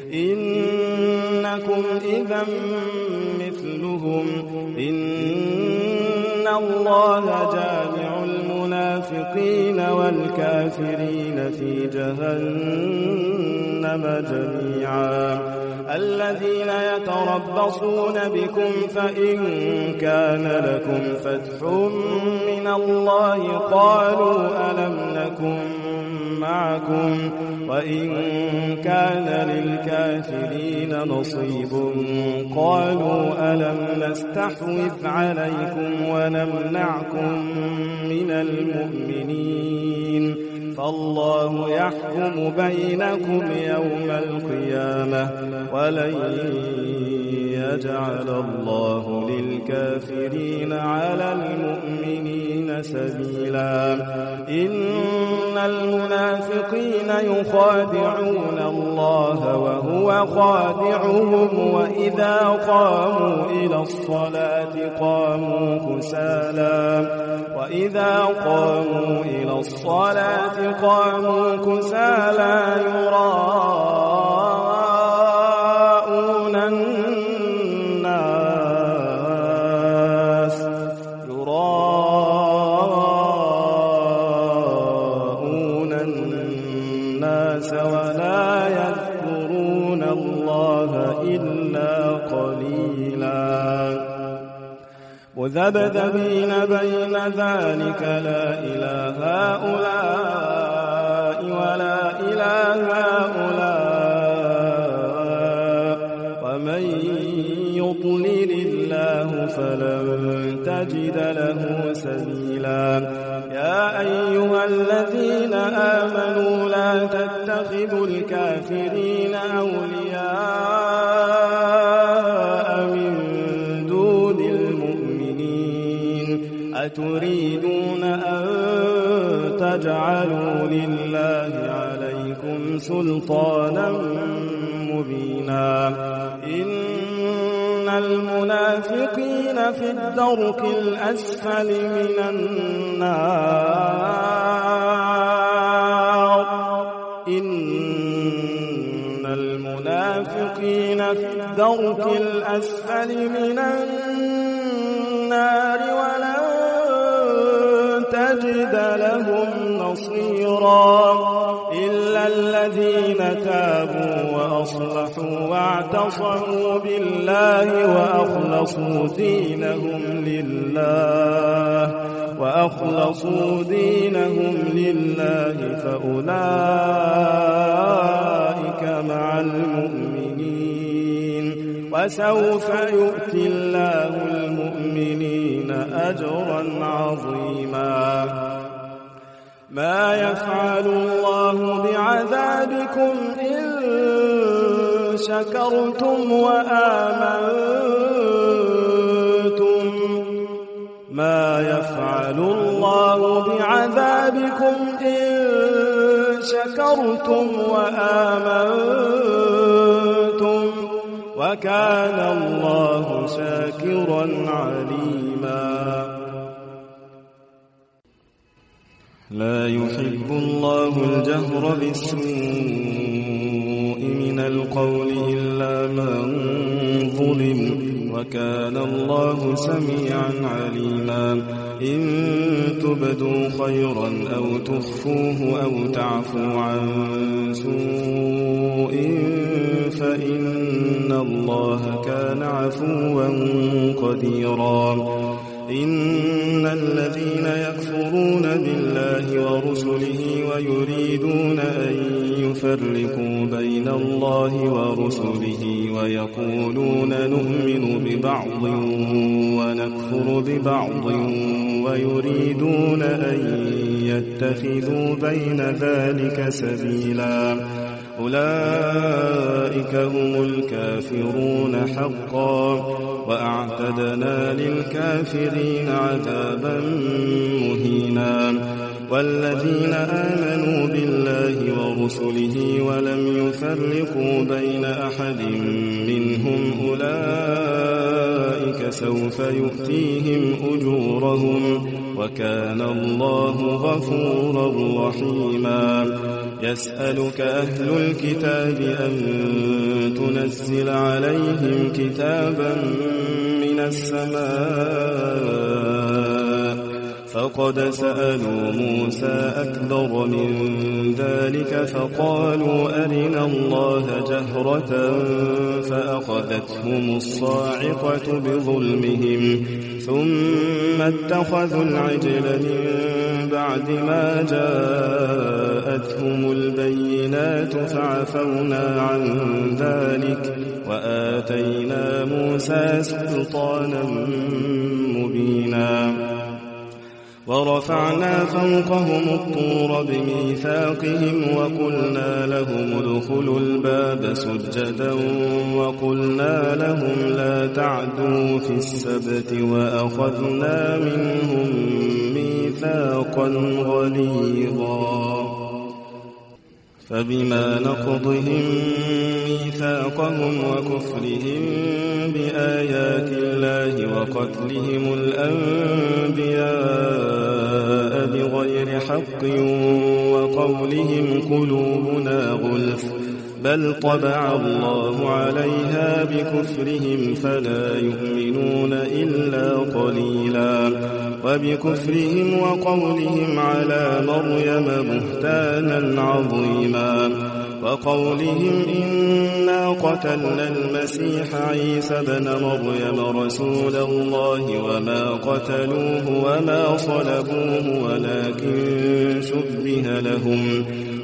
إنكم إذا مثلهم إن الله جامع المنافقين والكافرين في جهنم جميعا الذين يتربصون بكم فإن كان لكم فتح من الله قالوا ألم نكن معكم وإن كان للكافرين نصيب قالوا ألم نستحوذ عليكم ونمنعكم من المؤمنين فالله يحكم بينكم يوم القيامة ولن يجعل الله للكافرين على المؤمنين سبيلا إن المنافقين يخادعون الله وهو خادعهم وإذا قاموا إلى الصلاة قاموا كسالى يراءون الناس ولا يذكرون الله إلا قليلا مذبذبين بين ذلك لا إلى هؤلاء ولا إلى هؤلاء ومن يضلل الله فلن تجد له سبيلا يا أيها الذين آمنوا لا تتخذوا الكافرين أولياء من دون المؤمنين أتريدون أن تجعلوا لله عليكم سلطانا مبينا إن المنافقين في الدرك الأسفل من النار إن المنافقين في الدرك الأسفل من النار ولن تجد لهم نصيرا إلا الذين تابوا وأصلحوا واعتصموا بالله وأخلصوا دينهم لله فأولئك مع المؤمنين وسوف يؤتي الله المؤمنين أجرا عظيما ما يفعل الله بعذابكم إن شكرتم وآمنتم ما يفعل الله بعذابكم إن شكرتم وآمنتم وكان الله شاكرا عليما لا يحب الله الجهر بالسوء من القول إلا من ظلم وكان الله سميعا عليما إن تبدوا خيرا أو تخفوه أو تعفوا عن سوء فإن الله كان عفوا قديرا إن الذين يكفرون بالله ورسله ويريدون أن يفرقوا بين الله ورسله ويقولون نؤمن ببعض ونكفر ببعض ويريدون أن يتخذوا بين ذلك سبيلا أولئك هم الكافرون حقا وأعتدنا للكافرين عذابا مهينا والذين آمنوا بالله ورسله ولم يفرقوا بين أحد منهم أولئك سوف يؤتيهم أجورهم وكان الله غفورا رحيما يسألك أهل الكتاب أن تنزل عليهم كتابا من السماء فقد سألوا موسى أكبر من ذلك فقالوا أرنا الله جهرة فأخذتهم الصاعقة بظلمهم ثم اتخذوا العجل من بعد ما جاءتهم البينات فعفونا عن ذلك وآتينا موسى سلطانا مبينا ورفعنا فوقهم الطور بميثاقهم وقلنا لهم ادخلوا الباب سجدا وقلنا لهم لا تعدوا في السبت وأخذنا منهم ميثاقا غليظا فبما نقضهم ميثاقهم وكفرهم بآيات الله وقتلهم الأنبياء بغير حق وقولهم قلوبنا غلف بل طبع الله عليها بكفرهم فلا يؤمنون إلا قليلا وبكفرهم وقولهم على مريم بهتانا عظيما وقولهم إنا قتلنا المسيح عيسى بن مريم رسول الله وما قتلوه وما صلبوه ولكن شبه لهم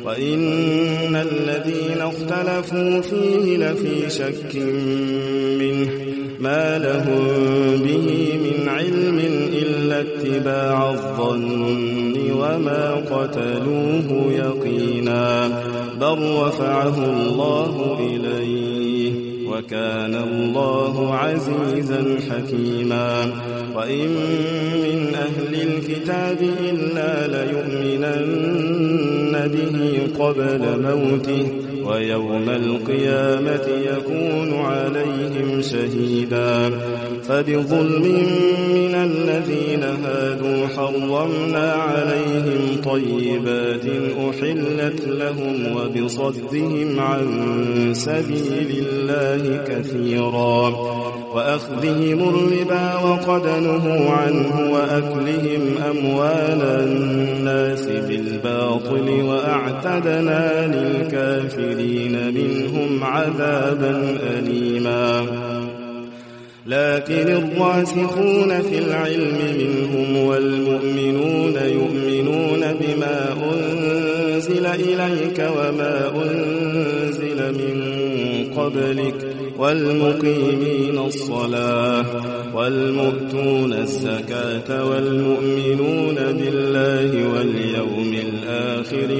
وإن الذين اختلفوا فيه لفي شك منه ما لهم به من علم إلا اتباع الظن وما قتلوه يقينا بل رفعه الله إليه وكان الله عزيزا حكيما وإن من أهل الكتاب إلا ليؤمنن به قبل موته ويوم القيامة يكون عليهم شهيدا فبظلم من الذين هادوا حرمنا عليهم طيبات أحلت لهم وبصدهم عن سبيل الله كثيرا وأخذهم الربا وقد نهوا عنه وأكلهم أموال الناس بالباطل وأعتدنا للكافرين منهم عذابا أليما لكن الراسخون في العلم منهم والمؤمنون يؤمنون بما أنزل إليك وما أنزل من قبلك والمقيمين الصلاة والمؤتون الزكاة والمؤمنون بالله واليوم الآخر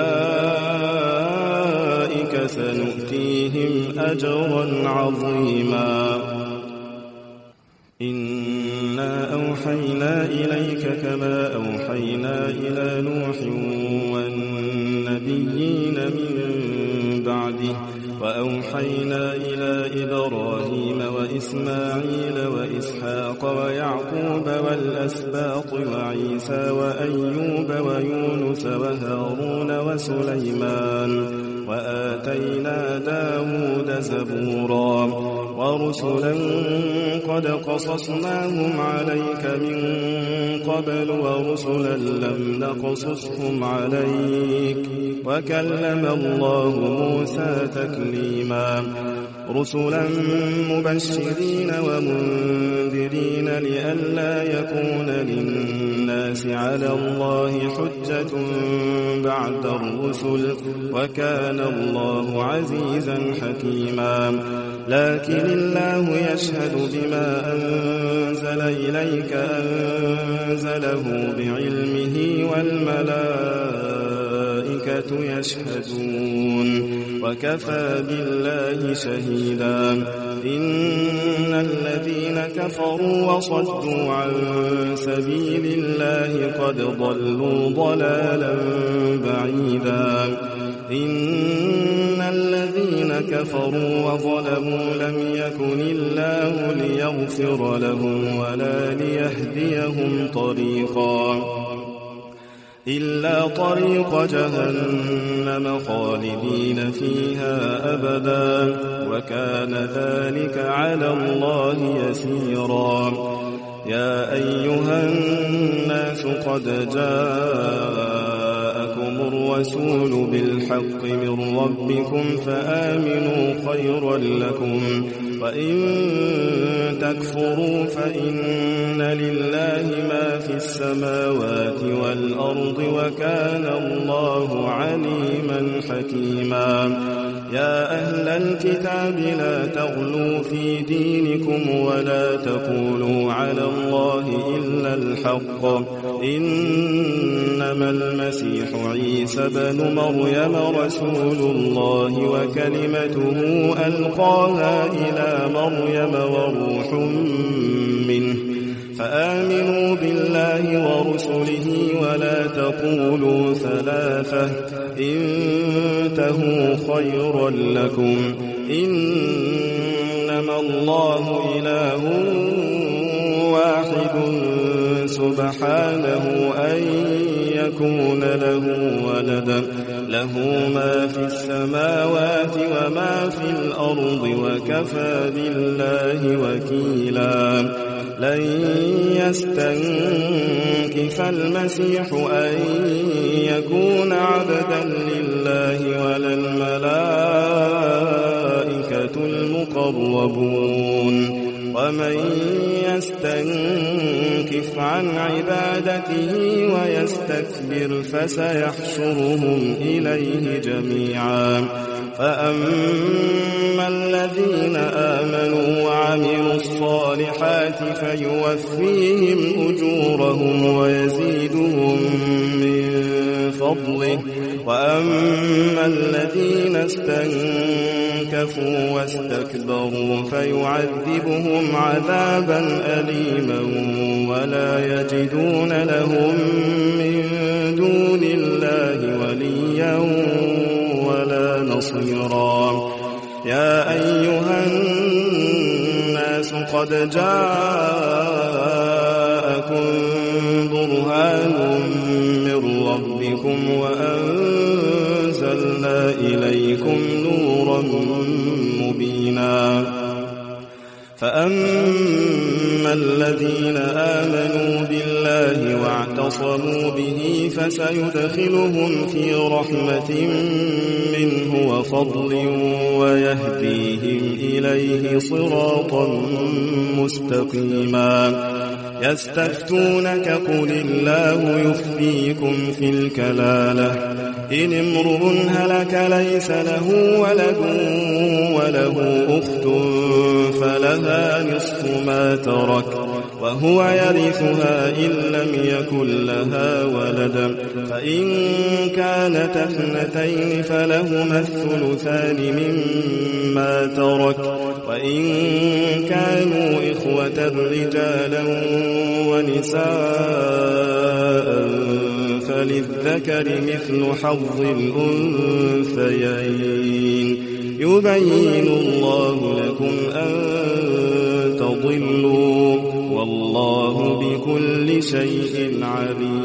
أولئك سنؤتيهم أجرا عظيما إنا أوحينا إليك كما أوحينا إلى نوح والنبيين من بعده وأوحينا إلى إبراهيم وإسماعيل وإسحاق ويعقوب والأسباط وعيسى وأيوب ويونس وهارون وسليمان وآتينا داود زبورا ورسلا قد قصصناهم عليك من قبل ورسلا لم نقصصهم عليك وكلم الله موسى تكليما رسلا مبشرين ومنذرين لئلا يكون للناس على الله حجة بعد الرسل وكان الله عزيزا حكيما لكن الله يشهد بما أنزل إليك أنزله بعلمه والملائكة يشهدون وكفى بالله شهيدا إن الذين كفروا وصدوا عن سبيل الله قد ضلوا ضلالا بعيدا إن الذين كفروا وظلموا لم يكن الله ليغفر لهم ولا ليهديهم طريقا إلا طريق جهنم خالدين فيها أبدا وكان ذلك على الله يسيرا يا أيها الناس قد جاءكم الرسول بالحق من ربكم فآمنوا خيرا لكم وإن تكفروا فإن لله ما في السماوات والأرض وكان الله عليما حكيما يا أهل الكتاب لا تغلوا في دينكم ولا تقولوا على الله إلا الحق إنما المسيح عيسى بن مريم رسول الله وكلمته ألقاها إلى مريم وروح منه فآمنوا بالله ورسله ولا تقولوا ثلاثة انتهوا خيرا لكم إنما الله إله واحد سبحانه أن يكون له ولدا له ما في السماوات وما في الأرض وكفى بالله وكيلا لن يستنكف المسيح أن يكون عبدا لله ولا الملائكة المقربون ومن يستنكف عن عبادته ويستكبر فسيحشرهم إليه جميعا فأما الذين آمنوا وعملوا الصالحات فيوفيهم أجورهم ويزيدهم من فضله وأما الذين استنكفوا واستكبروا فيعذبهم عذابا أليما ولا يجدون لهم من دون الله وليا ولا نصيرا. يا أيها الناس قد جاءكم برهان من ربكم وأنزلنا إليكم نورا مبينا. فأما الذين آمنوا بالله واعتصموا به فسيدخلهم في رحمة منه وفضل ويهديهم إليه صراطا مستقيما. يستفتونك قل الله يفتيكم في الكلالة إن امرؤ هلك ليس له ولد وله أخت فلها نصف ما ترك وهو يرثها إن لم يكن لها ولد فإن كانت اثنتين فلهما الثلثان مما ترك وإن كانوا إخوة رجالا ونساء فللذكر مثل حظ الأنثيين يبين الله لكم أن تضلوا والله بكل شيء عليم.